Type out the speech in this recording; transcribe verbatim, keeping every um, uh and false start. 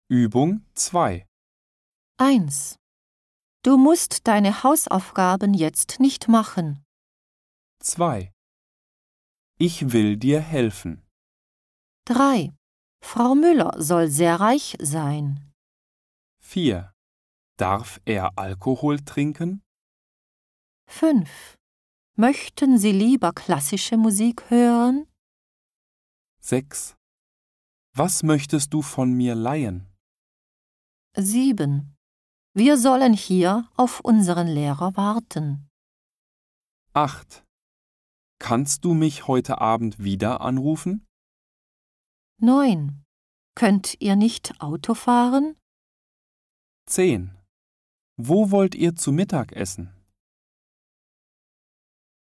Übung zwei. eins. Du musst deine Hausaufgaben jetzt nicht machen. zwei. Ich will dir helfen. drei. Frau Müller soll sehr reich sein. vier. Darf er Alkohol trinken? fünf. Möchten Sie lieber klassische Musik hören? sechs. Was möchtest du von mir leihen? sieben. Wir sollen hier auf unseren Lehrer warten. acht. Kannst du mich heute Abend wieder anrufen? neun. Könnt ihr nicht Auto fahren? zehn. Wo wollt ihr zu Mittag essen?